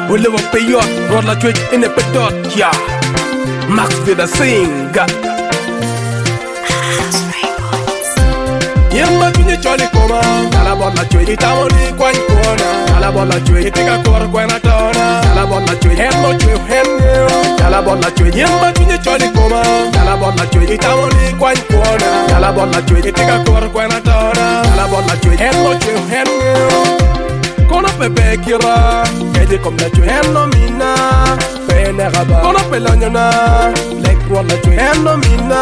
we live up a yacht, roll la twitch in a pedot, yeah. Max Vida sing. Yemma tunye choli koma, ala bola chwe tawoni kwa nkona, ala bola chwe tika kor kwa na tona, ala bola chwe hemmo chwe hemmo, ala bola chwe yemma tunye choli koma, ala bola chwe tawoni kwa nkona, ala bola chwe tika kor kwa na tona, ala bola chwe hemmo chwe hemmo. Kono pepe kira, kedi kom la chwe hemmo mina, pene raba. Kono pe lanyona, lek rola chwe hemmo mina.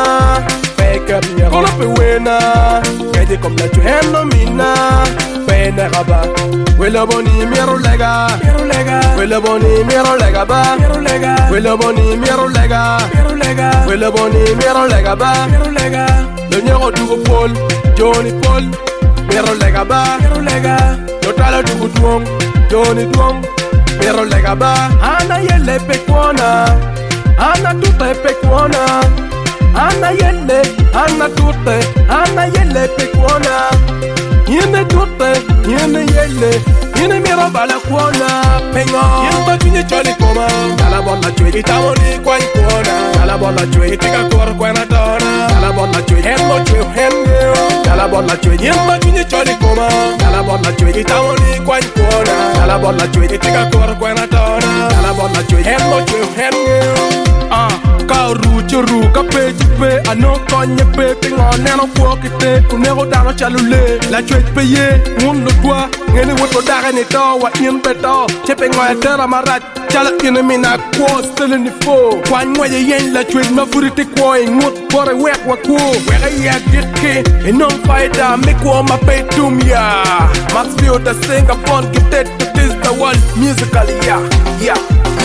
Kono pe wena, kedi kom la chwe hemmo mina, pene raba. Wela boni miero lega, wela boni miero lega ba, wela boni miero lega, wela boni miero lega ba, le nyero dugo Paul, Johnny Paul, miero lega ba, Tala dugu duong, Johnny duong, miero lega ba. Ana yele pekwana, ana tute pekwana, ana yele, ana tute, ana yele pekwana. Yene tute, yene yele, yene miero bala kwana, penga. Yemba tunye choli koma, kala bola chwe tawoni kwa nkwana, kala bola chwe tika kor kwa na tona, kala bola chwe hemmo chwe hemmo, kala bola chwe yemba tunye choli koma, kala bola chwe tawoni kwa nkwana, kala bola chwe tika kor kwa na tona, kala bola chwe hemmo chwe hemmo. Ka ru ka pe jipe ano konye pe pingone no kwokite kunego dano chalule la chwe peye mun lo twa ngene woto dare ni to wa yin beto chepe ngoya tera marat chala ina mina kwo stele ni fo kwa nwaye yen la chwe na furite kwo ngut bore wek wa ko wega ya gitke enon faida me ko ma pe tumya max view the sing upon gifted to this the world musically yeah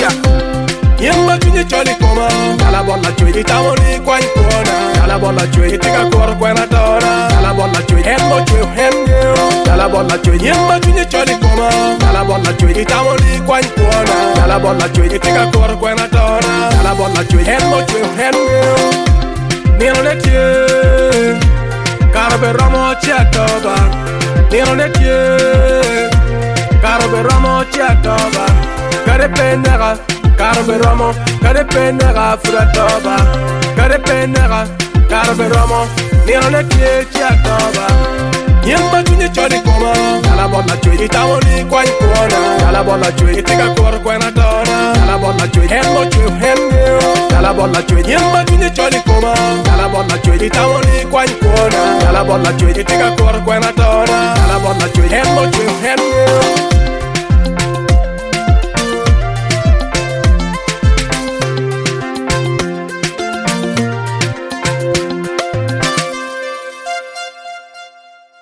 Yemma tunye choli koma, kala bola chwe tawoni kwa nkona, kala bola chwe tika kor kwa na tona, kala bola chwe hemmo chwe hemmo, kala bola chwe yemma tunye choli koma, kala bola chwe tawoni kwa nkona, kala bola chwe tika kor kwa na tona, kala bola chwe hemmo chwe hemmo. Nino netie, karbe ramo chatoba, nino netie, karbe ramo chatoba, kare penera. Karbe ramo, kare penera fratoba, kare penera, karbe ramo, nino ne kye chatoba. Yemba tunye choli koma, kala bola chwe tawoni kwa nkona, kala bola chwe tika kor kwa na tona, kala bola chwe hemmo chwe hemmo, kala bola chwe yemba tunye choli koma, kala bola chwe tawoni kwa nkona, kala bola chwe tika kor kwa na tona, kala bola chwe hemmo chwe hemmo.